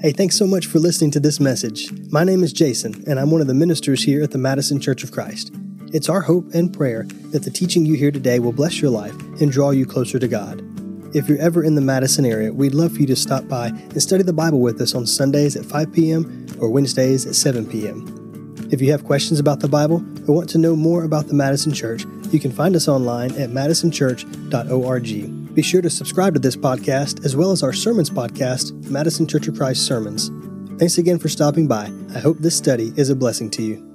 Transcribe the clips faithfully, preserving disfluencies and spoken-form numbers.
Hey, thanks so much for listening to this message. My name is Jason, and I'm one of the ministers here at the Madison Church of Christ. It's our hope and prayer that the teaching you hear today will bless your life and draw you closer to God. If you're ever in the Madison area, we'd love for you to stop by and study the Bible with us on Sundays at five p.m. or Wednesdays at seven p.m. If you have questions about the Bible or want to know more about the Madison Church, you can find us online at madison church dot org. Be sure to subscribe to this podcast as well as our sermons podcast, Madison Church of Christ Sermons. Thanks again for stopping by. I hope this study is a blessing to you.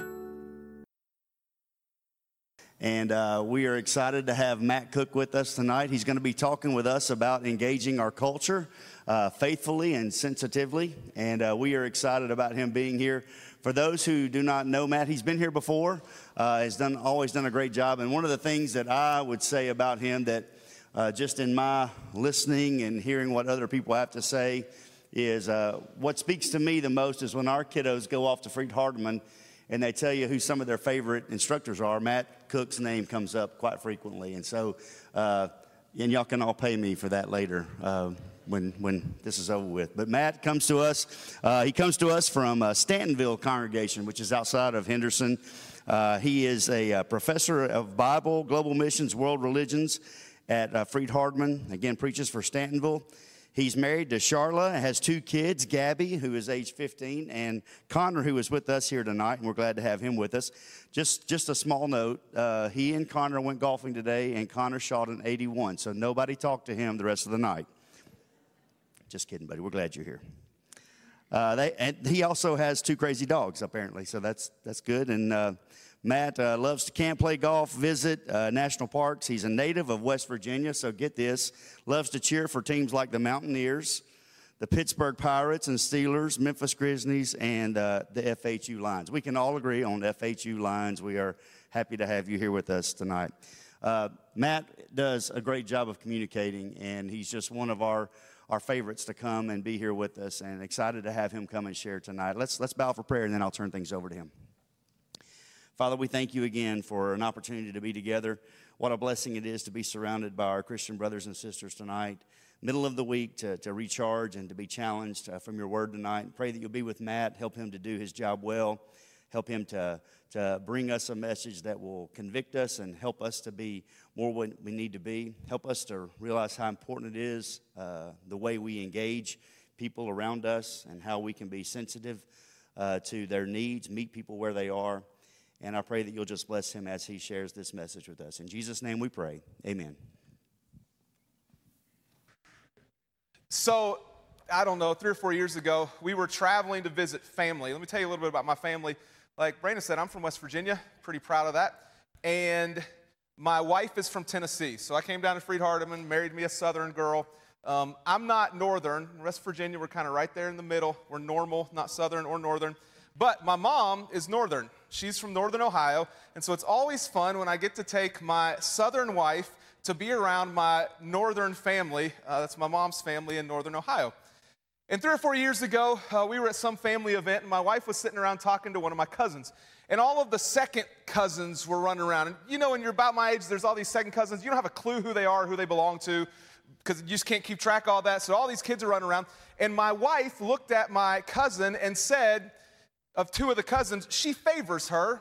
And uh, we are excited to have Matt Cook with us tonight. He's going to be talking with us about engaging our culture uh, faithfully and sensitively. And uh, we are excited about him being here. For those who do not know Matt, he's been here before. Uh, has done always done a great job. And one of the things that I would say about him that uh, just in my listening and hearing what other people have to say is uh, what speaks to me the most is when our kiddos go off to Freed-Hardeman and they tell you who some of their favorite instructors are. Matt Cook's name comes up quite frequently. And so, uh, and y'all can all pay me for that later uh, when when this is over with. But Matt comes to us. Uh, he comes to us from uh, Stantonville congregation, which is outside of Henderson. Uh, he is a uh, professor of Bible, global missions, world religions at uh, Freed-Hardeman. Again, preaches for Stantonville. He's married to Charla, has two kids, Gabby, who is age fifteen, and Connor, who is with us here tonight, and we're glad to have him with us. Just just a small note, uh, he and Connor went golfing today, and Connor shot an eighty-one, so nobody talked to him the rest of the night. Just kidding, buddy. We're glad you're here. Uh, they, and he also has two crazy dogs, apparently, so that's, that's good. And uh, Matt uh, loves to camp, play golf, visit uh, national parks. He's a native of West Virginia, so get this. Loves to cheer for teams like the Mountaineers, the Pittsburgh Pirates and Steelers, Memphis Grizzlies, and uh, the F H U Lions. We can all agree on F H U Lions. We are happy to have you here with us tonight. Uh, Matt does a great job of communicating, and he's just one of our, our favorites to come and be here with us, and excited to have him come and share tonight. Let's, let's bow for prayer, and then I'll turn things over to him. Father, we thank you again for an opportunity to be together. What a blessing it is to be surrounded by our Christian brothers and sisters tonight. Middle of the week to, to recharge and to be challenged uh, from your word tonight. Pray that you'll be with Matt, help him to do his job well, help him to, to bring us a message that will convict us and help us to be more what we need to be. Help us to realize how important it is, uh, the way we engage people around us and how we can be sensitive uh, to their needs, meet people where they are. And I pray that you'll just bless him as he shares this message with us. In Jesus' name we pray. Amen. So, I don't know, three or four years ago, we were traveling to visit family. Let me tell you a little bit about my family. Like Brandon said, I'm from West Virginia. Pretty proud of that. And my wife is from Tennessee. So I came down to Freed-Hardeman, married me a Southern girl. Um, I'm not Northern. West Virginia, we're kind of right there in the middle. We're normal, not Southern or Northern. But my mom is Northern. She's from Northern Ohio, and so it's always fun when I get to take my Southern wife to be around my Northern family. Uh, that's my mom's family in Northern Ohio. And three or four years ago, uh, we were at some family event, and my wife was sitting around talking to one of my cousins. And all of the second cousins were running around. And you know, when you're about my age, there's all these second cousins. You don't have a clue who they are, who they belong to, because you just can't keep track of all that. So all these kids are running around. And my wife looked at my cousin and said, of two of the cousins, she favors her.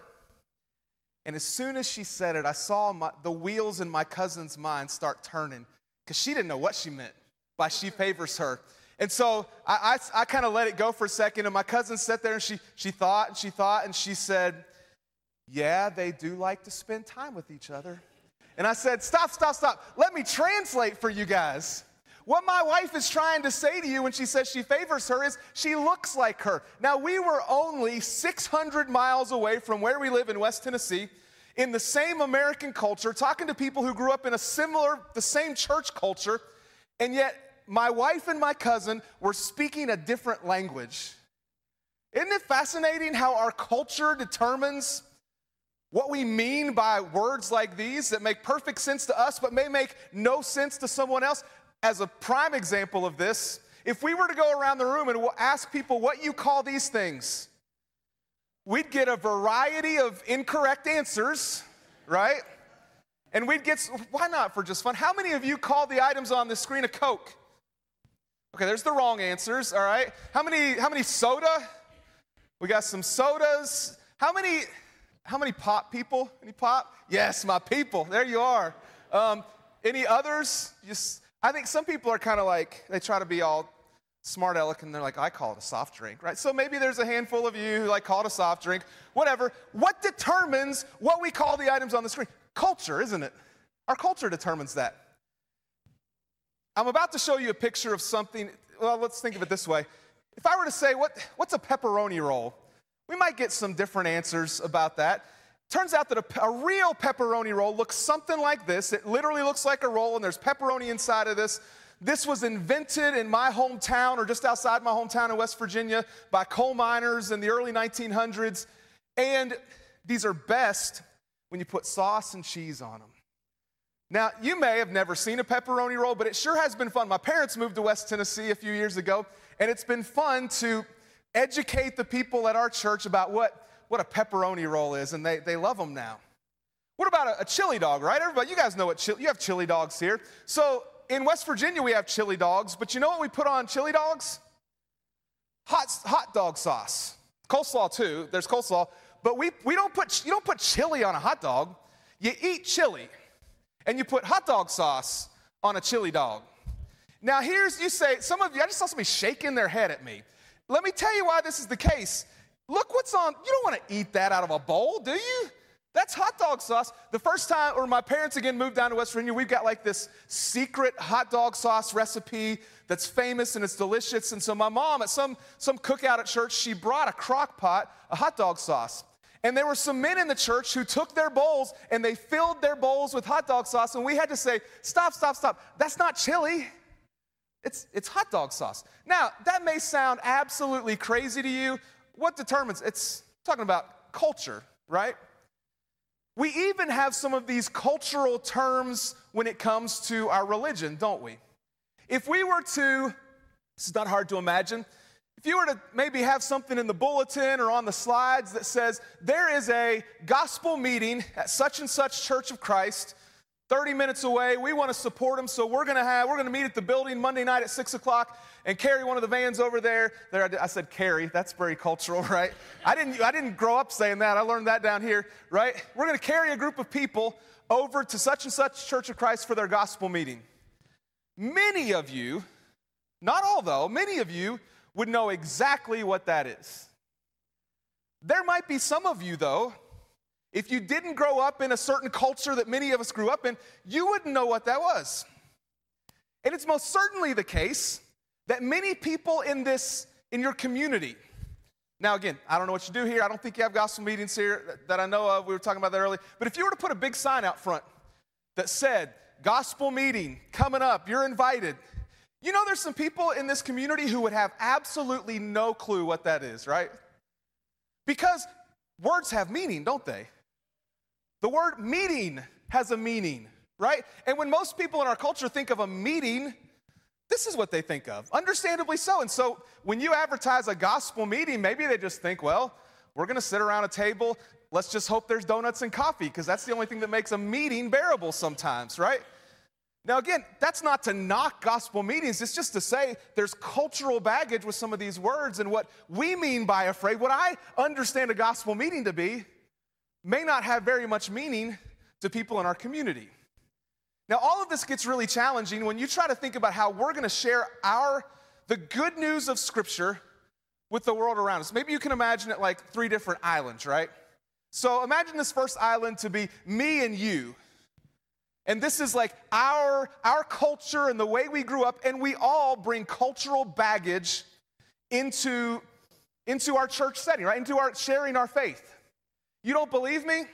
And as soon as she said it, I saw my, the wheels in my cousin's mind start turning, because she didn't know what she meant by she favors her. And so I, I, I kind of let it go for a second, and my cousin sat there and she, she thought and she thought, and she said, yeah, they do like to spend time with each other. And I said, stop, stop, stop. Let me translate for you guys. What my wife is trying to say to you when she says she favors her is she looks like her. Now, we were only six hundred miles away from where we live in West Tennessee, in the same American culture, talking to people who grew up in a similar, the same church culture, and yet my wife and my cousin were speaking a different language. Isn't it fascinating how our culture determines what we mean by words like these that make perfect sense to us but may make no sense to someone else? As a prime example of this, if we were to go around the room and ask people what you call these things, we'd get a variety of incorrect answers, right? And we'd get, why not for just fun? How many of you call the items on the screen a Coke? Okay, there's the wrong answers, all right? How many, how many soda? We got some sodas. How many, how many pop people? Any pop? Yes, my people, there you are. Um, any others? Just, I think some people are kind of like, they try to be all smart aleck, and they're like, I call it a soft drink, right? So maybe there's a handful of you who like call it a soft drink, whatever. What determines what we call the items on the screen? Culture, isn't it? Our culture determines that. I'm about to show you a picture of something. Well, let's think of it this way. If I were to say, what, what's a pepperoni roll? We might get some different answers about that. Turns out that a, a real pepperoni roll looks something like this. It literally looks like a roll, and there's pepperoni inside of this. This was invented in my hometown, or just outside my hometown in West Virginia, by coal miners in the early nineteen hundreds. And these are best when you put sauce and cheese on them. Now, you may have never seen a pepperoni roll, but it sure has been fun. My parents moved to West Tennessee a few years ago, and it's been fun to educate the people at our church about what, what a pepperoni roll is, and they, they love them now. What about a, a chili dog, right? Everybody, you guys know what chili, you have chili dogs here. So in West Virginia, we have chili dogs, but you know what we put on chili dogs? Hot, hot dog sauce. Coleslaw too, there's coleslaw, but we, we don't put, you don't put chili on a hot dog. You eat chili. And you put hot dog sauce on a chili dog. Now here's, you say, some of you, I just saw somebody shaking their head at me. Let me tell you why this is the case. Look what's on, you don't want to eat that out of a bowl, do you? That's hot dog sauce. The first time, or my parents again moved down to West Virginia, we've got like this secret hot dog sauce recipe that's famous and it's delicious. And so my mom at some, some cookout at church, she brought a crock pot of hot dog sauce. And there were some men in the church who took their bowls and they filled their bowls with hot dog sauce, and we had to say, stop, stop, stop. That's not chili. It's, it's hot dog sauce. Now, that may sound absolutely crazy to you. What determines? It's talking about culture, right? We even have some of these cultural terms when it comes to our religion, don't we? If we were to, this is not hard to imagine, if you were to maybe have something in the bulletin or on the slides that says, there is a gospel meeting at such and such Church of Christ, thirty minutes away, we want to support them, so we're going to have, we're going to meet at the building Monday night at six o'clock and carry one of the vans over there. There, I said carry, that's very cultural, right? I didn't, I didn't grow up saying that, I learned that down here, right? We're going to carry a group of people over to such and such Church of Christ for their gospel meeting. Many of you, not all though, many of you would know exactly what that is. There might be some of you, though, if you didn't grow up in a certain culture that many of us grew up in, you wouldn't know what that was. And it's most certainly the case that many people in this, in your community, now again, I don't know what you do here, I don't think you have gospel meetings here that I know of, we were talking about that earlier, but if you were to put a big sign out front that said, gospel meeting coming up, you're invited, you know there's some people in this community who would have absolutely no clue what that is, right? Because words have meaning, don't they? The word meeting has a meaning, right? And when most people in our culture think of a meeting, this is what they think of, understandably so. And so when you advertise a gospel meeting, maybe they just think, well, we're going to sit around a table, let's just hope there's donuts and coffee, because that's the only thing that makes a meeting bearable sometimes, right? Now again, that's not to knock gospel meetings, it's just to say there's cultural baggage with some of these words, and what we mean by afraid, what I understand a gospel meeting to be, may not have very much meaning to people in our community. Now all of this gets really challenging when you try to think about how we're going to share our, the good news of Scripture with the world around us. Maybe you can imagine it like three different islands, right? So imagine this first island to be me and you. And this is like our, our culture and the way we grew up, and we all bring cultural baggage into, into our church setting, right? Into our sharing our faith. You don't believe me?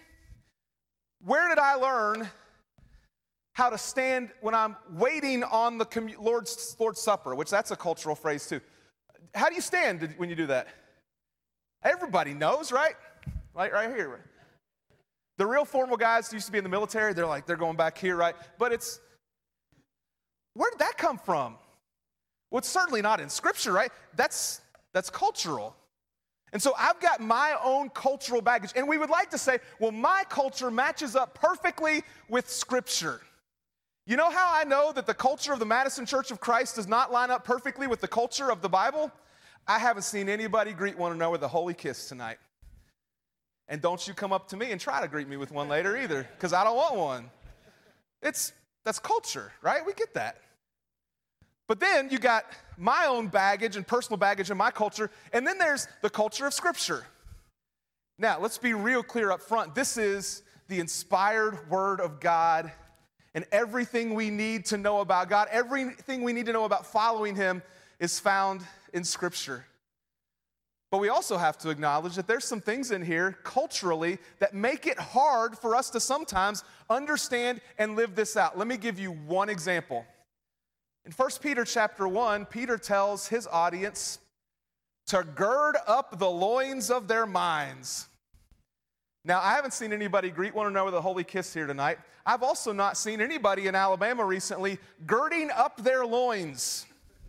Where did I learn how to stand when I'm waiting on the commu- Lord's, Lord's Supper, which that's a cultural phrase too. How do you stand when you do that? Everybody knows, right? Right, right here. The real formal guys used to be in the military, they're like, they're going back here, right? But it's, where did that come from? Well, it's certainly not in Scripture, right? That's, that's cultural. And so I've got my own cultural baggage, and we would like to say, well, my culture matches up perfectly with Scripture. You know how I know that the culture of the Madison Church of Christ does not line up perfectly with the culture of the Bible? I haven't seen anybody greet one another with a holy kiss tonight. And don't you come up to me and try to greet me with one later either, because I don't want one. It's, that's culture, right? We get that. But then you got my own baggage and personal baggage in my culture, and then there's the culture of Scripture. Now, let's be real clear up front. This is the inspired Word of God, and everything we need to know about God, everything we need to know about following Him is found in Scripture. But we also have to acknowledge that there's some things in here culturally that make it hard for us to sometimes understand and live this out. Let me give you one example. In First Peter chapter one, Peter tells his audience to gird up the loins of their minds. Now, I haven't seen anybody greet one another with a holy kiss here tonight. I've also not seen anybody in Alabama recently girding up their loins.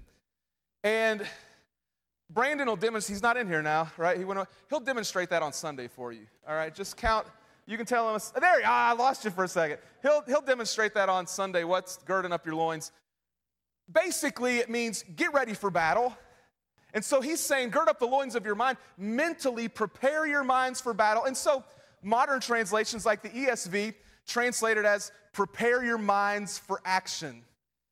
And Brandon will demonstrate, he's not in here now, right? He went, he'll demonstrate that on Sunday for you, all right? Just count, you can tell him, there, ah, I lost you for a second. He'll, he'll demonstrate that on Sunday, what's girding up your loins. Basically, it means get ready for battle. And so he's saying, gird up the loins of your mind, mentally prepare your minds for battle. And so modern translations like the E S V translate it as prepare your minds for action.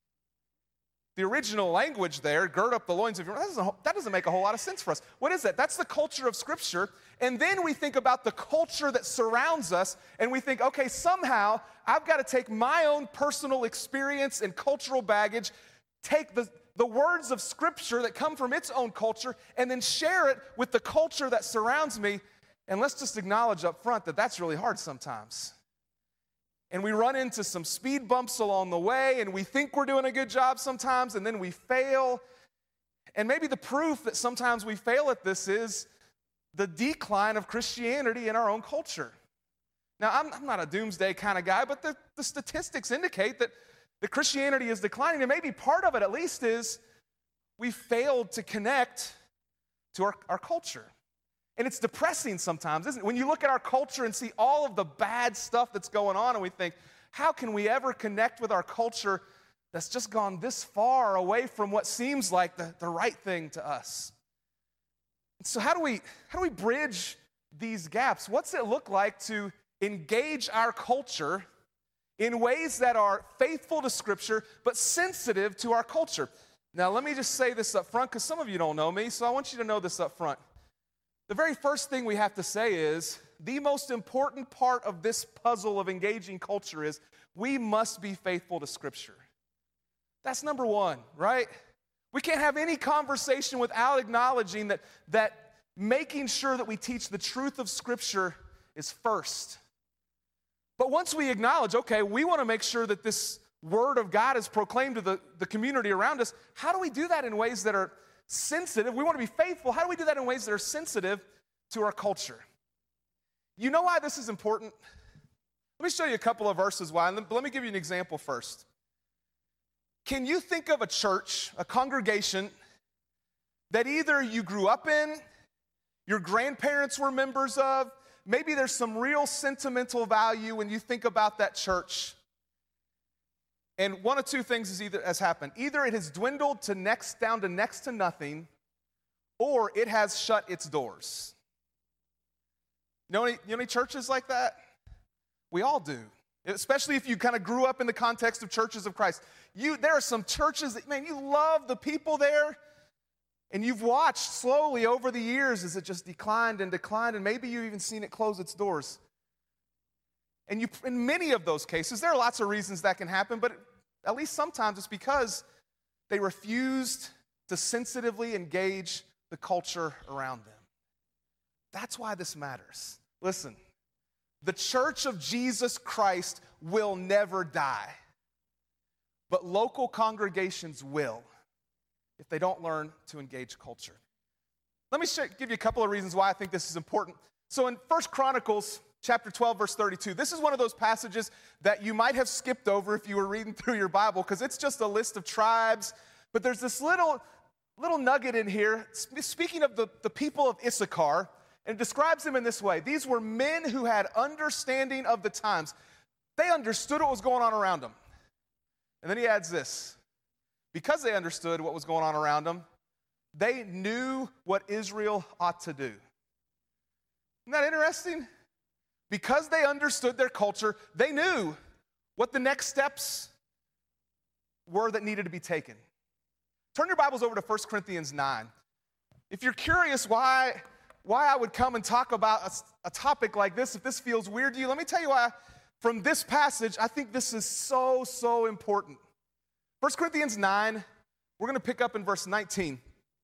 The original language there, gird up the loins of your mind, that doesn't, that doesn't make a whole lot of sense for us. What is that? That's the culture of Scripture. And then we think about the culture that surrounds us, and we think, okay, somehow I've got to take my own personal experience and cultural baggage, take the, the words of Scripture that come from its own culture, and then share it with the culture that surrounds me. And let's just acknowledge up front that that's really hard sometimes. And we run into some speed bumps along the way, and we think we're doing a good job sometimes, and then we fail. And maybe the proof that sometimes we fail at this is the decline of Christianity in our own culture. Now, I'm, I'm not a doomsday kind of guy, but the, the statistics indicate that the Christianity is declining, and maybe part of it at least is we failed to connect to our, our culture. And it's depressing sometimes, isn't it? When you look at our culture and see all of the bad stuff that's going on, and we think, how can we ever connect with our culture that's just gone this far away from what seems like the, the right thing to us? And so how do we, how do we bridge these gaps? What's it look like to engage our culture in ways that are faithful to Scripture, but sensitive to our culture? Now, let me just say this up front, because some of you don't know me, so I want you to know this up front. The very first thing we have to say is, the most important part of this puzzle of engaging culture is, we must be faithful to Scripture. That's number one, right? We can't have any conversation without acknowledging that, that making sure that we teach the truth of Scripture is first. But once we acknowledge, okay, we want to make sure that this Word of God is proclaimed to the, the community around us, how do we do that in ways that are sensitive? We want to be faithful. How do we do that in ways that are sensitive to our culture? You know why this is important? Let me show you a couple of verses why. Let me give you an example first. Can you think of a church, a congregation, that either you grew up in, your grandparents were members of, maybe there's some real sentimental value when you think about that church, and one of two things has either has happened. Either it has dwindled to next down to next to nothing, or it has shut its doors. You know any, you know any churches like that? We all do. Especially if you kind of grew up in the context of churches of Christ. You, there are some churches that, man, you love the people there, and you've watched slowly over the years as it just declined and declined, and maybe you've even seen it close its doors. And you, in many of those cases, there are lots of reasons that can happen, but at least sometimes it's because they refused to sensitively engage the culture around them. That's why this matters. Listen, the church of Jesus Christ will never die, but local congregations will if they don't learn to engage culture. Let me show, give you a couple of reasons why I think this is important. So in First Chronicles chapter twelve, verse thirty-two. This is one of those passages that you might have skipped over if you were reading through your Bible, because it's just a list of tribes. But there's this little, little nugget in here, speaking of the, the people of Issachar, and it describes them in this way. These were men who had understanding of the times. They understood what was going on around them. And then he adds this. Because they understood what was going on around them, they knew what Israel ought to do. Isn't that interesting? Because they understood their culture, they knew what the next steps were that needed to be taken. Turn your Bibles over to First Corinthians nine. If you're curious why, why I would come and talk about a, a topic like this, if this feels weird to you, let me tell you why. From this passage, I think this is so, so important. First Corinthians nine, we're going to pick up in verse nineteen.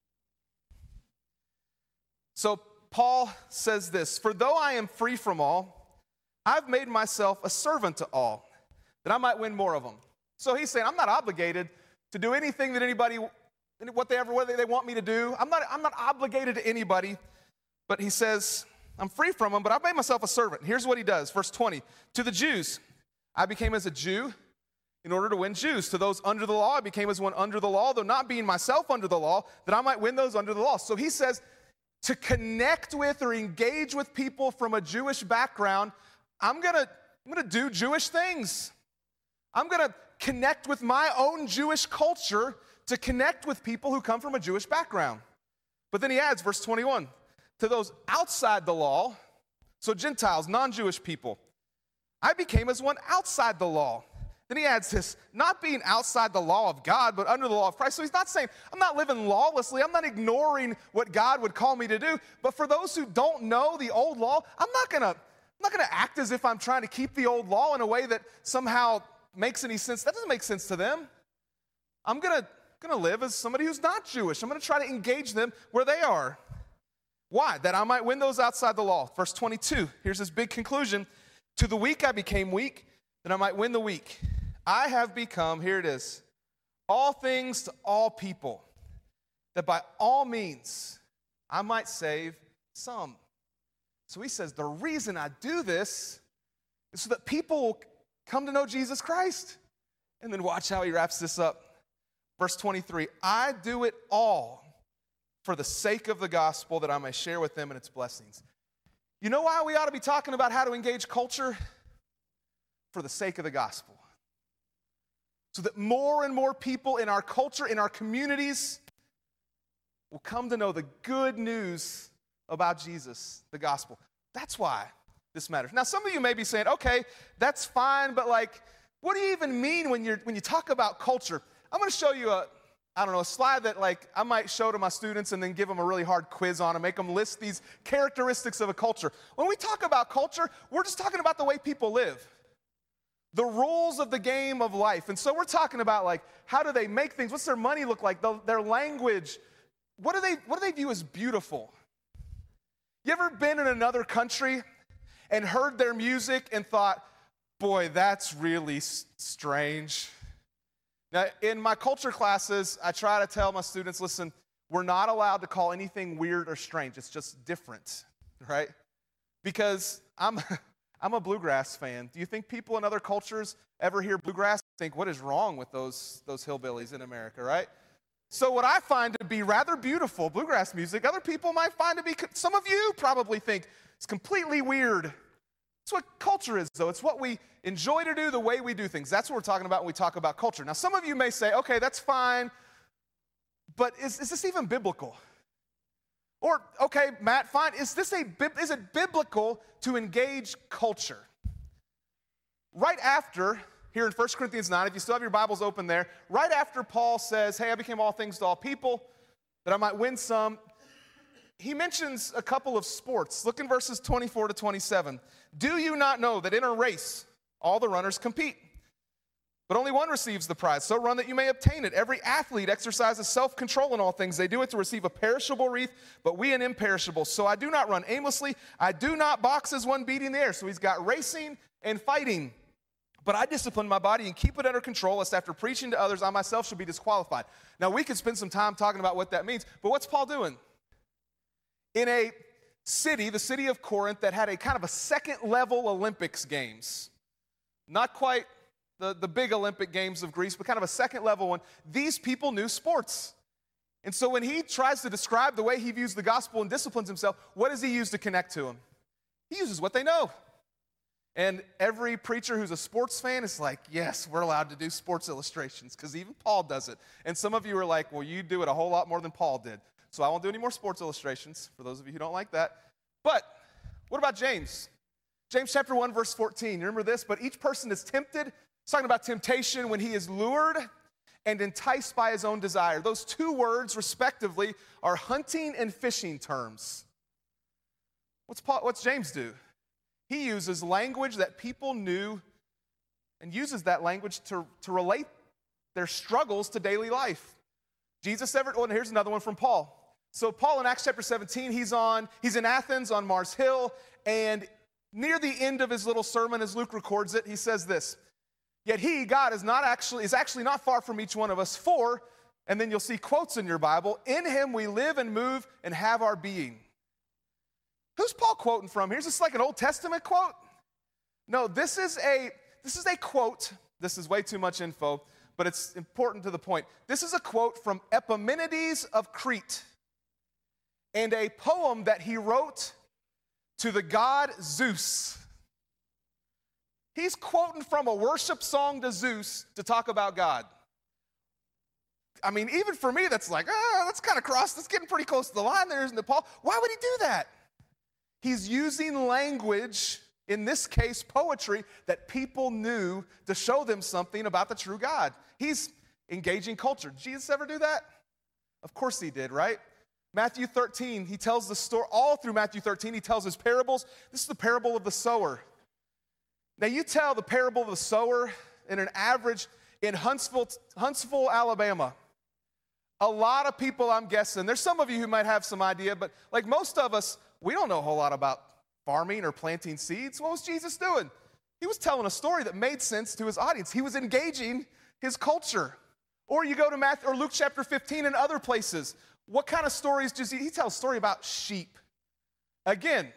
So Paul says this, "For though I am free from all, I've made myself a servant to all, that I might win more of them." So he's saying, I'm not obligated to do anything that anybody, what they ever, whether they want me to do. I'm not, I'm not obligated to anybody. But he says, I'm free from them, but I've made myself a servant. Here's what he does, verse twenty. "To the Jews, I became as a Jew in order to win Jews. To those under the law, I became as one under the law, though not being myself under the law, that I might win those under the law." So he says, to connect with or engage with people from a Jewish background, I'm gonna, I'm gonna do Jewish things. I'm gonna connect with my own Jewish culture to connect with people who come from a Jewish background. But then he adds, verse twenty-one, "To those outside the law," so Gentiles, non-Jewish people, "I became as one outside the law." Then he adds this, not being outside the law of God, but under the law of Christ. So he's not saying, I'm not living lawlessly. I'm not ignoring what God would call me to do. But for those who don't know the old law, I'm not gonna, I'm not gonna act as if I'm trying to keep the old law in a way that somehow makes any sense. That doesn't make sense to them. I'm gonna, gonna live as somebody who's not Jewish. I'm gonna try to engage them where they are. Why? That I might win those outside the law. Verse twenty-two, here's this big conclusion. "To the weak I became weak, that I might win the weak. I have become," here it is, "all things to all people, that by all means I might save some." So he says, the reason I do this is so that people will come to know Jesus Christ. And then watch how he wraps this up. Verse twenty-three, "I do it all for the sake of the gospel, that I may share with them in its blessings." You know why we ought to be talking about how to engage culture? For the sake of the gospel. So that more and more people in our culture, in our communities, will come to know the good news about Jesus, the gospel. That's why this matters. Now, some of you may be saying, okay, that's fine, but like, what do you even mean when you're when you talk about culture? I'm going to show you a, I don't know, a slide that like I might show to my students and then give them a really hard quiz on and make them list these characteristics of a culture. When we talk about culture, we're just talking about the way people live. The rules of the game of life. And so we're talking about like, how do they make things? What's their money look like? The, their language. What do they, what do they view as beautiful? You ever been in another country and heard their music and thought, boy, that's really s- strange? Now, in my culture classes, I try to tell my students, listen, we're not allowed to call anything weird or strange. It's just different, right? Because I'm... I'm a bluegrass fan. Do you think people in other cultures ever hear bluegrass and think, what is wrong with those, those hillbillies in America, right? So what I find to be rather beautiful, bluegrass music, other people might find to be, some of you probably think it's completely weird. It's what culture is, though. It's what we enjoy to do, the way we do things. That's what we're talking about when we talk about culture. Now, some of you may say, okay, that's fine, but is, is this even biblical? Or, okay, Matt, fine, is this a, is it biblical to engage culture? Right after, here in First Corinthians nine, if you still have your Bibles open there, right after Paul says, hey, I became all things to all people, that I might win some, he mentions a couple of sports. Look in verses twenty-four to twenty-seven. "Do you not know that in a race all the runners compete? But only one receives the prize, so run that you may obtain it. Every athlete exercises self-control in all things. They do it to receive a perishable wreath, but we an imperishable. So I do not run aimlessly. I do not box as one beating the air." So he's got racing and fighting. "But I discipline my body and keep it under control, lest after preaching to others, I myself should be disqualified." Now, we could spend some time talking about what that means, but what's Paul doing? In a city, the city of Corinth, that had a kind of a second-level Olympics games, not quite The, the big Olympic Games of Greece, but kind of a second level one. These people knew sports. And so when he tries to describe the way he views the gospel and disciplines himself, what does he use to connect to them? He uses what they know. And every preacher who's a sports fan is like, yes, we're allowed to do sports illustrations because even Paul does it. And some of you are like, well, you do it a whole lot more than Paul did. So I won't do any more sports illustrations for those of you who don't like that. But what about James? James chapter one, verse fourteen. You remember this? But each person is tempted. It's talking about temptation when he is lured and enticed by his own desire. Those two words, respectively, are hunting and fishing terms. What's Paul, what's James do? He uses language that people knew and uses that language to, to relate their struggles to daily life. Jesus ever, oh, and here's another one from Paul. So Paul in Acts chapter seventeen, he's on, he's in Athens on Mars Hill, and near the end of his little sermon, as Luke records it, he says this, yet he, God, is not actually, is actually not far from each one of us, for, and then you'll see quotes in your Bible, in him we live and move and have our being. Who's Paul quoting from here? Is this like an Old Testament quote? No, this is a this is a quote. This is way too much info, but it's important to the point. This is a quote from Epimenides of Crete and a poem that he wrote to the god Zeus. He's quoting from a worship song to Zeus to talk about God. I mean, even for me, that's like, ah, that's kind of cross. That's getting pretty close to the line there, isn't it, Paul? Why would he do that? He's using language, in this case, poetry, that people knew to show them something about the true God. He's engaging culture. Did Jesus ever do that? Of course he did, right? Matthew thirteen, he tells the story, all through Matthew thirteen, he tells his parables. This is the parable of the sower. Now, you tell the parable of the sower in an average, in Huntsville, Huntsville, Alabama. A lot of people, I'm guessing, there's some of you who might have some idea, but like most of us, we don't know a whole lot about farming or planting seeds. What was Jesus doing? He was telling a story that made sense to his audience. He was engaging his culture. Or you go to Matthew or Luke chapter fifteen and other places. What kind of stories does he? He tells a story about sheep. Again,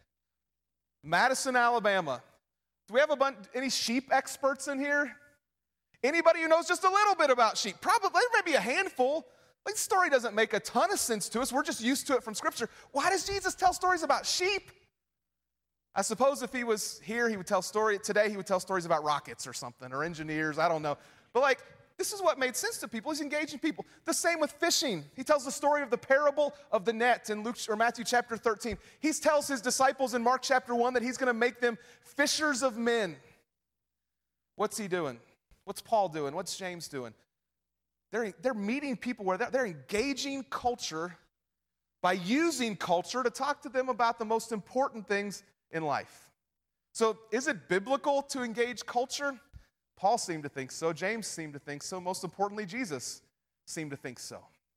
Madison, Alabama. Do we have a bunch, any sheep experts in here? Anybody who knows just a little bit about sheep? Probably, there may be a handful. Like, this story doesn't make a ton of sense to us. We're just used to it from Scripture. Why does Jesus tell stories about sheep? I suppose if he was here, he would tell story. Today, he would tell stories about rockets or something, or engineers, I don't know. But like, this is what made sense to people. He's engaging people. The same with fishing. He tells the story of the parable of the net in Luke or Matthew chapter thirteen. He tells his disciples in Mark chapter one that he's going to make them fishers of men. What's he doing? What's Paul doing? What's James doing? They're, they're meeting people where they're, they're engaging culture by using culture to talk to them about the most important things in life. So is it biblical to engage culture? Paul seemed to think so. James seemed to think so. Most importantly, Jesus seemed to think so.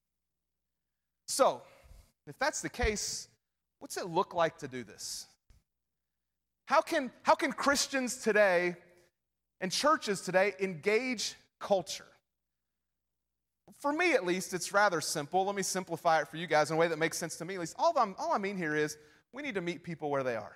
So, if that's the case, what's it look like to do this? How can, how can Christians today and churches today engage culture? For me, at least, it's rather simple. Let me simplify it for you guys in a way that makes sense to me. At least, all, I'm, all I mean here is we need to meet people where they are.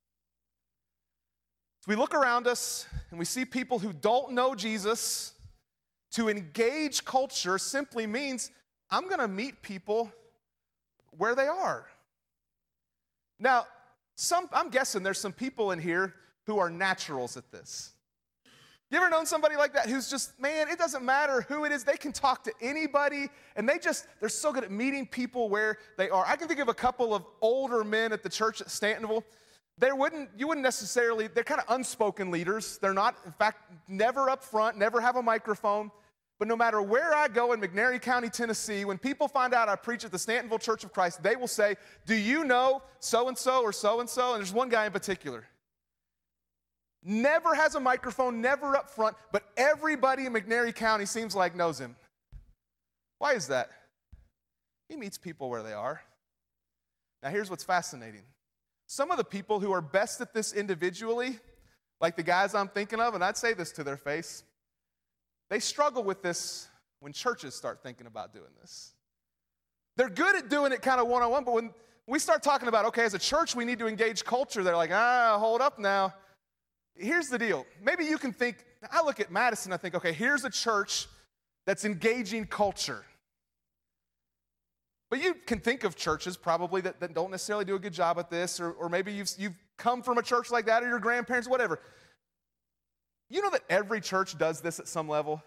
So we look around us and we see people who don't know Jesus. To engage culture simply means I'm going to meet people where they are. Now, some, I'm guessing there's some people in here who are naturals at this. You ever known somebody like that who's just, man, it doesn't matter who it is, they can talk to anybody, and they just, they're so good at meeting people where they are. I can think of a couple of older men at the church at Stantonville. They wouldn't, you wouldn't necessarily, they're kind of unspoken leaders. They're not, in fact, never up front, never have a microphone. But no matter where I go in McNairy County, Tennessee, when people find out I preach at the Stantonville Church of Christ, they will say, do you know so-and-so or so-and-so? And there's one guy in particular. Never has a microphone, never up front, but everybody in McNairy County seems like knows him. Why is that? He meets people where they are. Now here's what's fascinating. Some of the people who are best at this individually, like the guys I'm thinking of, and I'd say this to their face, they struggle with this when churches start thinking about doing this. They're good at doing it kind of one-on-one, but when we start talking about, okay, as a church, we need to engage culture, they're like, ah, hold up now. Here's the deal. Maybe you can think, I look at Madison, I think, okay, here's a church that's engaging culture. But you can think of churches probably that, that don't necessarily do a good job at this, or, or maybe you've, you've come from a church like that or your grandparents, whatever. You know that every church does this at some level?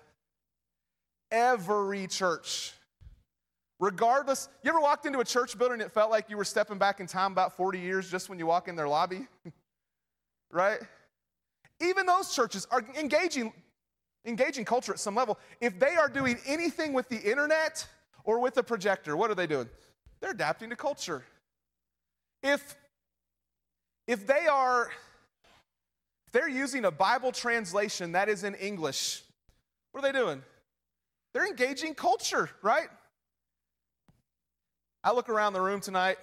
Every church. Regardless, you ever walked into a church building and it felt like you were stepping back in time about forty years just when you walk in their lobby? Right? Even those churches are engaging, engaging culture at some level. If they are doing anything with the internet or with a projector, what are they doing? They're adapting to culture. If, if they are, if they're using a Bible translation that is in English, what are they doing? They're engaging culture, right? I look around the room tonight.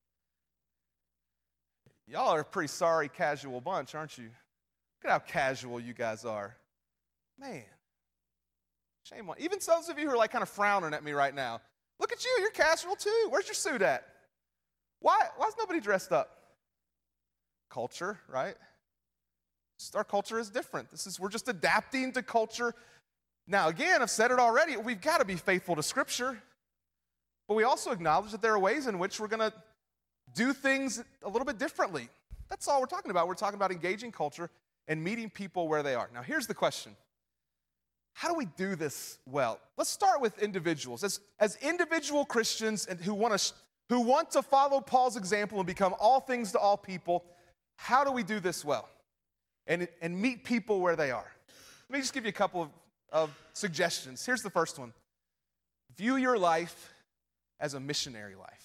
Y'all are a pretty sorry, casual bunch, aren't you? Look at how casual you guys are. Man, shame on even those of you who are like kind of frowning at me right now. Look at you, you're casual too. Where's your suit at? Why, why is nobody dressed up? Culture, right? Just our culture is different. This is we're just adapting to culture. Now, again, I've said it already. We've got to be faithful to Scripture. But we also acknowledge that there are ways in which we're going to do things a little bit differently. That's all we're talking about. We're talking about engaging culture and meeting people where they are. Now, here's the question. How do we do this well? Let's start with individuals. As, as individual Christians and who want to who want to follow Paul's example and become all things to all people, how do we do this well? And, and meet people where they are. Let me just give you a couple of, of suggestions. Here's the first one. View your life as a missionary life.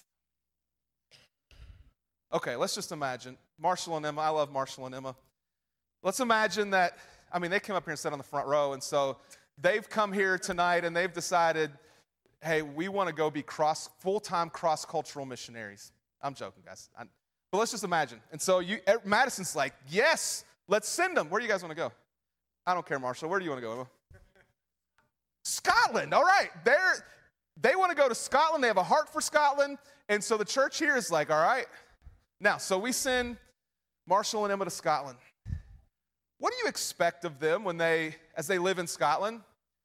Okay, let's just imagine. Marshall and Emma, I love Marshall and Emma. Let's imagine that, I mean, they came up here and sat on the front row, and so they've come here tonight and they've decided, hey, we want to go be cross, full-time cross-cultural missionaries. I'm joking, guys. I'm, but let's just imagine. And so you, Madison's like, yes, let's send them. Where do you guys want to go? I don't care, Marshall. Where do you want to go, Emma? Scotland. All right. They're, they want to go to Scotland. They have a heart for Scotland. And so the church here is like, all right. Now, so we send Marshall and Emma to Scotland. What do you expect of them when they, as they live in Scotland?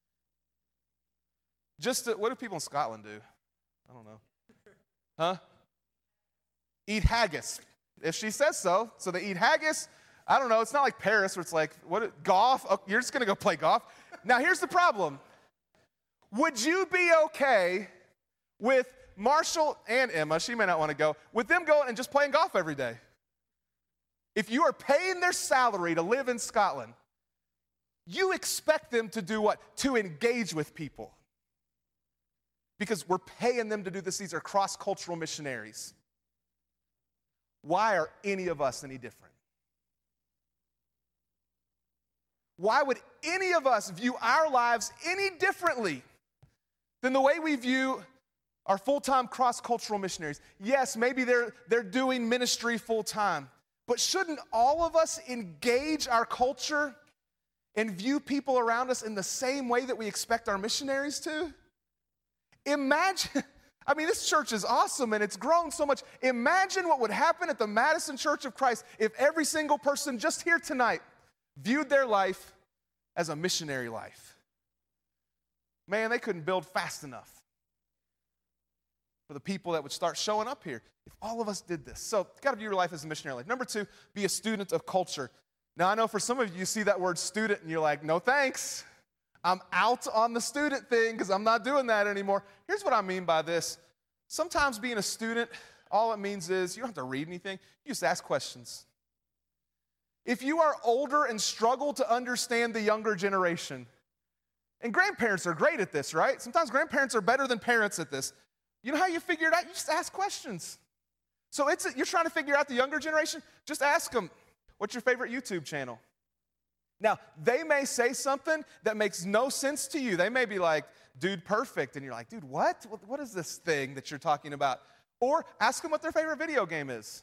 Just to, what do people in Scotland do? I don't know. Huh? Eat haggis. If she says so. So they eat haggis. I don't know. It's not like Paris where it's like, what? Golf? Oh, you're just going to go play golf? Now, here's the problem. Would you be okay with Marshall and Emma, she may not want to go, with them going and just playing golf every day? If you are paying their salary to live in Scotland, you expect them to do what? To engage with people. Because we're paying them to do this. These are cross-cultural missionaries. Why are any of us any different? Why would any of us view our lives any differently than the way we view our full-time cross-cultural missionaries? Yes, maybe they're, they're doing ministry full-time, but shouldn't all of us engage our culture and view people around us in the same way that we expect our missionaries to? Imagine, I mean, this church is awesome and it's grown so much. Imagine what would happen at the Madison Church of Christ if every single person just here tonight viewed their life as a missionary life. Man, they couldn't build fast enough for the people that would start showing up here if all of us did this. So, you've got to view your life as a missionary life. Number two, be a student of culture. Now, I know for some of you, you see that word student and you're like, no thanks. I'm out on the student thing because I'm not doing that anymore. Here's what I mean by this. Sometimes being a student, all it means is you don't have to read anything. You just ask questions. If you are older and struggle to understand the younger generation, and grandparents are great at this, right? Sometimes grandparents are better than parents at this. You know how you figure it out? You just ask questions. So it's you're trying to figure out the younger generation, just ask them, what's your favorite YouTube channel? Now, they may say something that makes no sense to you. They may be like, dude, perfect. And you're like, dude, what? What is this thing that you're talking about? Or ask them what their favorite video game is.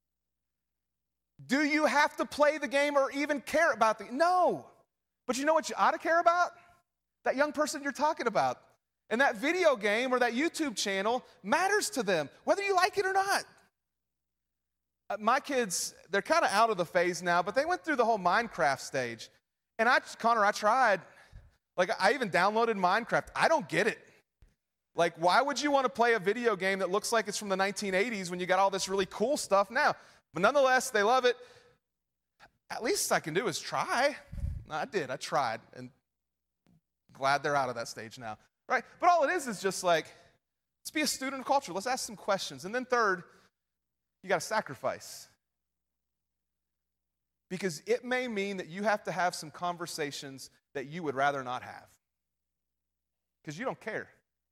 Do you have to play the game or even care about the No. But you know what you ought to care about? That young person you're talking about. And that video game or that YouTube channel matters to them, whether you like it or not. Uh, my kids, they're kind of out of the phase now, but they went through the whole Minecraft stage. And I, Connor, I tried. Like, I even downloaded Minecraft. I don't get it. Like, why would you want to play a video game that looks like it's from the nineteen eighties when you got all this really cool stuff now? But nonetheless, they love it. At least I can do is try. I did, I tried, and glad they're out of that stage now, right? But all it is is just like, let's be a student of culture. Let's ask some questions. And then third, you got to sacrifice. Because it may mean that you have to have some conversations that you would rather not have. Because you don't care.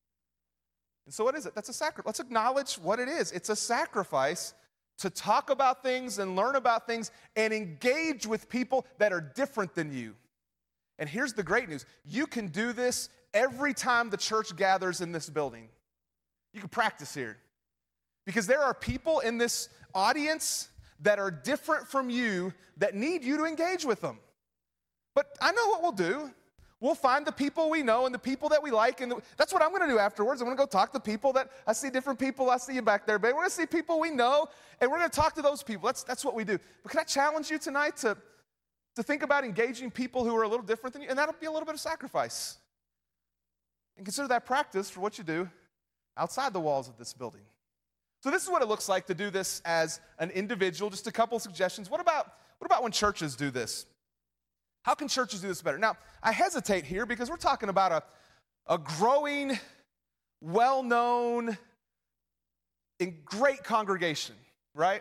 And so what is it? That's a sacrifice. Let's acknowledge what it is. It's a sacrifice to talk about things and learn about things and engage with people that are different than you. And here's the great news. You can do this every time the church gathers in this building. You can practice here. Because there are people in this audience that are different from you that need you to engage with them. But I know what we'll do. We'll find the people we know and the people that we like, and the, that's what I'm going to do afterwards. I'm going to go talk to people that, I see different people, I see you back there, babe. We're going to see people we know, and we're going to talk to those people. That's, that's what we do. But can I challenge you tonight to, to think about engaging people who are a little different than you, and that'll be a little bit of sacrifice. And consider that practice for what you do outside the walls of this building. So this is what it looks like to do this as an individual. Just a couple of suggestions. What about, what about when churches do this? How can churches do this better? Now, I hesitate here because we're talking about a, a growing, well-known, and great congregation, right?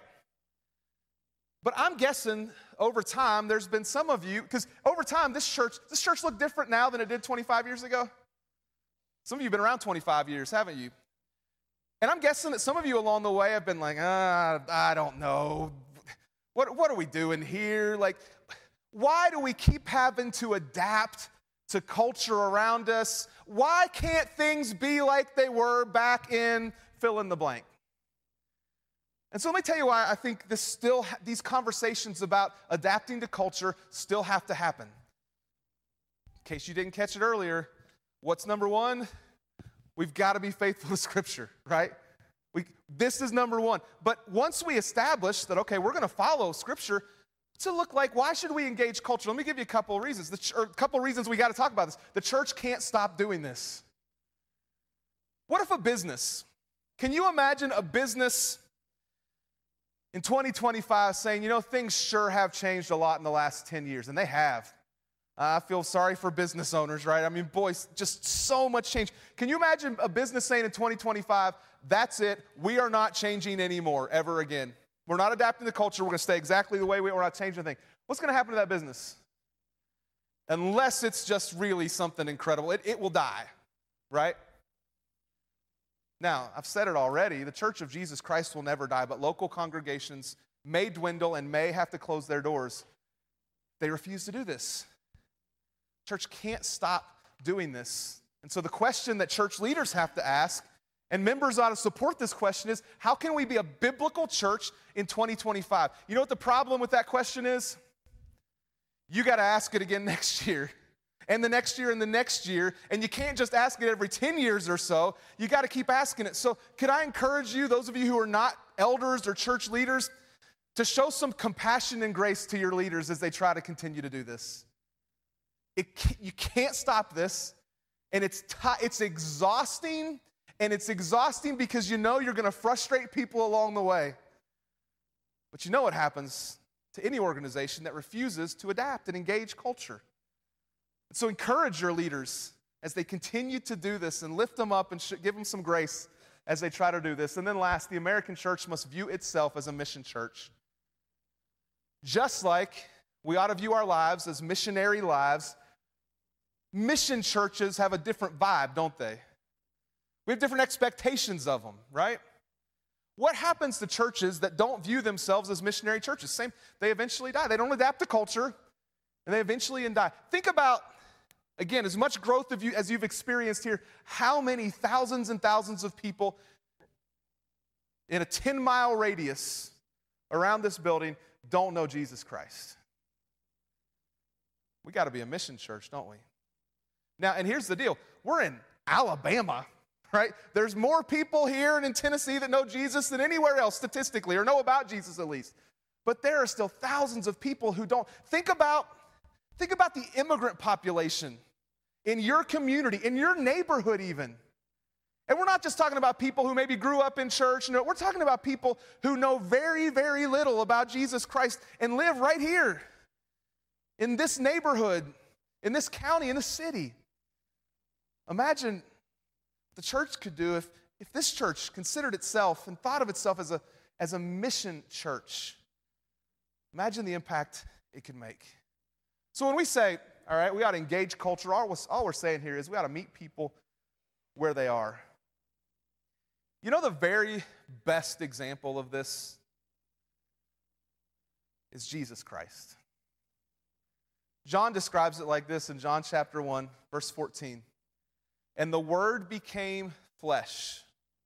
But I'm guessing over time there's been some of you, because over time this church, this church look different now than it did twenty-five years ago. Some of you have been around twenty-five years, haven't you? And I'm guessing that some of you along the way have been like, ah, I don't know. What, what are we doing here? Like, why do we keep having to adapt to culture around us? Why can't things be like they were back in fill in the blank? And so let me tell you why I think this still, these conversations about adapting to culture still have to happen. In case you didn't catch it earlier, what's number one? We've got to be faithful to Scripture, right? We, this is number one. But once we establish that, okay, we're going to follow Scripture, what's it look like? Why should we engage culture? Let me give you a couple of reasons. The ch- or a couple of reasons we got to talk about this. The church can't stop doing this. What if a business, can you imagine a business in twenty twenty-five saying, you know, things sure have changed a lot in the last ten years, and they have. I feel sorry for business owners, right? I mean, boys, just so much change. Can you imagine a business saying in twenty twenty-five, that's it, we are not changing anymore, ever again. We're not adapting the culture, we're going to stay exactly the way we are, we're not changing anything. What's going to happen to that business? Unless it's just really something incredible, it, it will die, right? Now, I've said it already, the Church of Jesus Christ will never die, but local congregations may dwindle and may have to close their doors. They refuse to do this. Church can't stop doing this. And so the question that church leaders have to ask, and members ought to support this question, is how can we be a biblical church in twenty twenty-five? You know what the problem with that question is? You got to ask it again next year, and the next year, and the next year, and you can't just ask it every ten years or so. You got to keep asking it. So could I encourage you, those of you who are not elders or church leaders, to show some compassion and grace to your leaders as they try to continue to do this? It, you can't stop this, and it's t- it's exhausting, and it's exhausting because you know you're going to frustrate people along the way. But you know what happens to any organization that refuses to adapt and engage culture. So encourage your leaders as they continue to do this and lift them up and sh- give them some grace as they try to do this. And then last, the American church must view itself as a mission church. Just like we ought to view our lives as missionary lives, mission churches have a different vibe, don't they? We have different expectations of them, right? What happens to churches that don't view themselves as missionary churches? Same, they eventually die. They don't adapt to culture, and they eventually die. Think about, again, as much growth of you as you've experienced here, how many thousands and thousands of people in a ten-mile radius around this building don't know Jesus Christ? We got to be a mission church, don't we? Now, and here's the deal. We're in Alabama, right? There's more people here and in Tennessee that know Jesus than anywhere else statistically, or know about Jesus at least. But there are still thousands of people who don't. Think about, think about the immigrant population in your community, in your neighborhood even. And we're not just talking about people who maybe grew up in church. No, we're talking about people who know very, very little about Jesus Christ and live right here in this neighborhood, in this county, in this city. Imagine what the church could do if, if this church considered itself and thought of itself as a, as a mission church. Imagine the impact it could make. So when we say, all right, we ought to engage culture, all, all we're saying here is we ought to meet people where they are. You know, the very best example of this is Jesus Christ. John describes it like this in John chapter one, verse fourteen. And the Word became flesh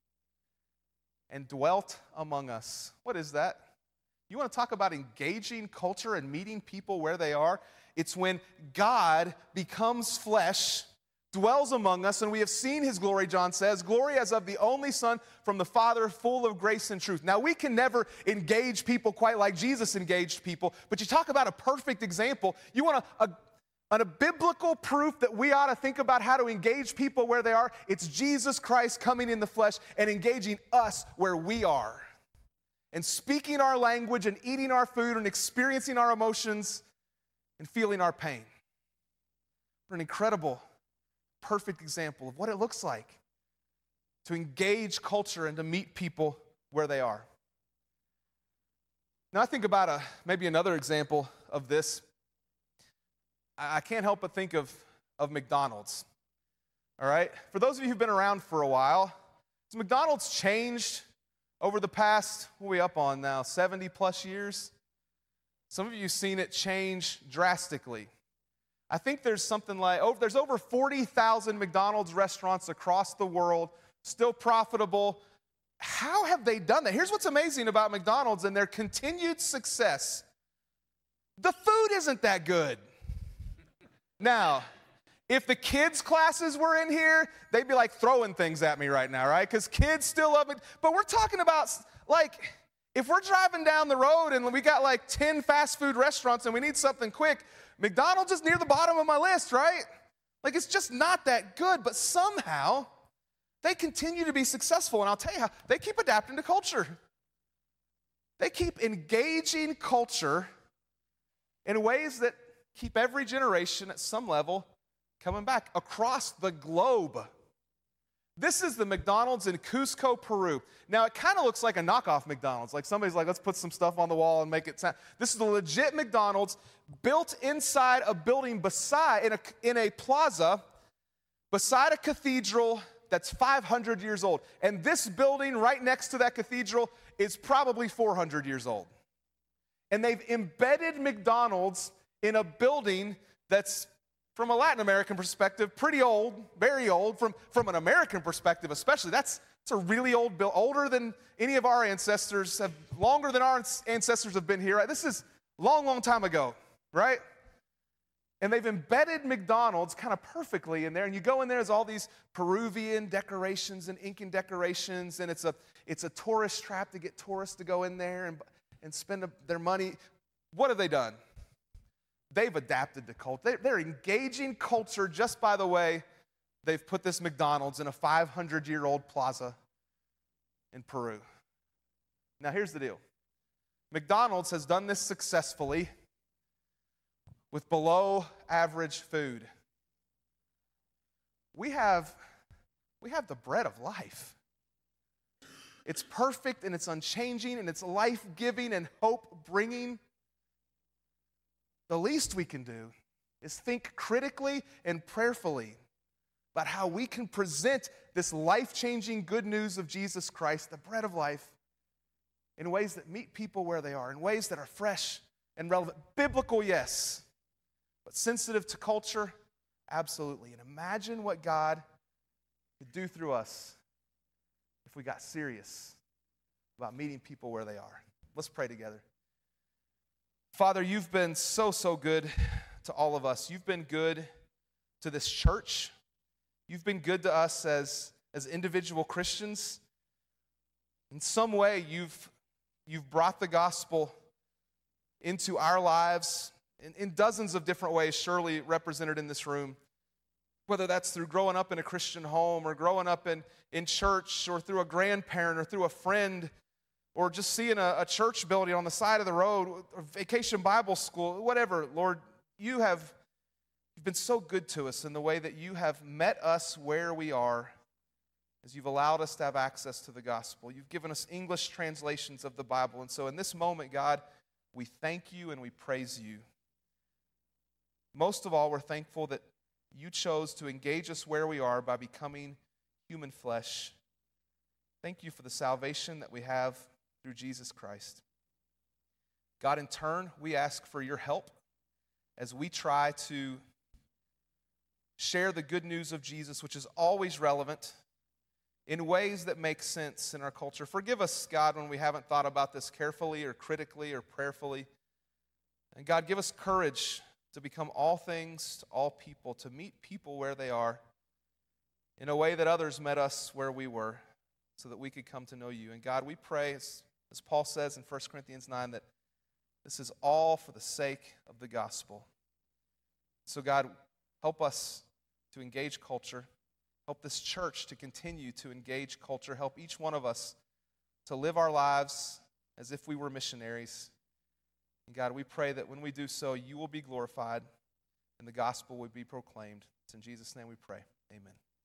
and dwelt among us. What is that? You want to talk about engaging culture and meeting people where they are? It's when God becomes flesh, dwells among us, and we have seen his glory, John says, glory as of the only Son from the Father, full of grace and truth. Now, we can never engage people quite like Jesus engaged people, but you talk about a perfect example. You want a, a, a biblical proof that we ought to think about how to engage people where they are? It's Jesus Christ coming in the flesh and engaging us where we are, and speaking our language and eating our food and experiencing our emotions and feeling our pain. What an incredible, perfect example of what it looks like to engage culture and to meet people where they are. Now I think about a maybe another example of this. I can't help but think of, of McDonald's. All right? For those of you who've been around for a while, has McDonald's changed over the past, what are we up on now, seventy plus years? Some of you have seen it change drastically. I think there's something like, oh, there's over forty thousand McDonald's restaurants across the world, still profitable. How have they done that? Here's what's amazing about McDonald's and their continued success. The food isn't that good. Now, if the kids' classes were in here, they'd be like throwing things at me right now, right? Because kids still love it. But we're talking about, like, if we're driving down the road and we got like ten fast food restaurants and we need something quick, McDonald's is near the bottom of my list, right? Like, it's just not that good, but somehow they continue to be successful. And I'll tell you how, they keep adapting to culture. They keep engaging culture in ways that keep every generation at some level coming back across the globe. This is the McDonald's in Cusco, Peru. Now, it kind of looks like a knockoff McDonald's. Like somebody's like, let's put some stuff on the wall and make it sound. This is a legit McDonald's built inside a building beside, in a, in a plaza, beside a cathedral that's five hundred years old. And this building right next to that cathedral is probably four hundred years old. And they've embedded McDonald's in a building that's, from a Latin American perspective, pretty old, very old. From, from an American perspective especially, that's, that's a really old building, older than any of our ancestors, have, longer than our ancestors have been here. Right? This is a long, long time ago, right? And they've embedded McDonald's kind of perfectly in there. And you go in there, there's all these Peruvian decorations and Incan decorations, and it's a, it's a tourist trap to get tourists to go in there and, and spend a, their money. What have they done? They've adapted to culture. They're engaging culture just by the way they've put this McDonald's in a five hundred year old plaza in Peru. Now, here's the deal. McDonald's has done this successfully with below average food. We have, we have the bread of life. It's perfect and it's unchanging and it's life-giving and hope-bringing. The least we can do is think critically and prayerfully about how we can present this life-changing good news of Jesus Christ, the bread of life, in ways that meet people where they are, in ways that are fresh and relevant. Biblical, yes, but sensitive to culture, absolutely. And imagine what God could do through us if we got serious about meeting people where they are. Let's pray together. Father, you've been so, so good to all of us. You've been good to this church. You've been good to us as, as individual Christians. In some way, you've, you've brought the gospel into our lives in, in dozens of different ways, surely represented in this room. Whether that's through growing up in a Christian home or growing up in, in church or through a grandparent or through a friend or just seeing a, a church building on the side of the road or Vacation Bible School, whatever, Lord, you have you've been so good to us in the way that you have met us where we are as you've allowed us to have access to the gospel. You've given us English translations of the Bible. And so in this moment, God, we thank you and we praise you. Most of all, we're thankful that you chose to engage us where we are by becoming human flesh. Thank you for the salvation that we have through Jesus Christ. God, in turn, we ask for your help as we try to share the good news of Jesus, which is always relevant, in ways that make sense in our culture. Forgive us, God, when we haven't thought about this carefully or critically or prayerfully. And God, give us courage to become all things to all people, to meet people where they are in a way that others met us where we were so that we could come to know you. And God, we pray, as, as Paul says in First Corinthians nine, that this is all for the sake of the gospel. So God, help us to engage culture. Help this church to continue to engage culture. Help each one of us to live our lives as if we were missionaries. And God, we pray that when we do so, you will be glorified and the gospel will be proclaimed. It's in Jesus' name we pray. Amen.